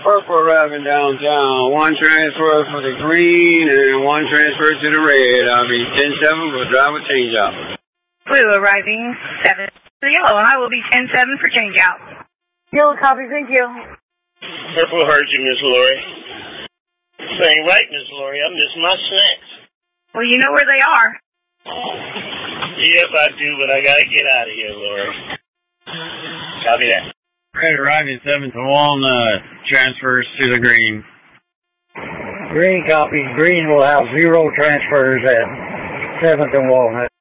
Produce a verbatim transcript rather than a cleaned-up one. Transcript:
purple arriving downtown. One transfer for the green and one transfer to the red. I'll be ten seven for driver change out. Blue arriving seven for the yellow. I will be ten seven for change out. Yellow copy, thank you. Purple heard you, Miss Lori. Saying right, Miss Lori, I miss my snacks. Well, you know where they are. Yep, I do, but I gotta get out of here, Lori. Copy that. Red arriving seven to Walnut. Transfers to the green. Green copy. Green will have zero transfers at seventh and Walnut.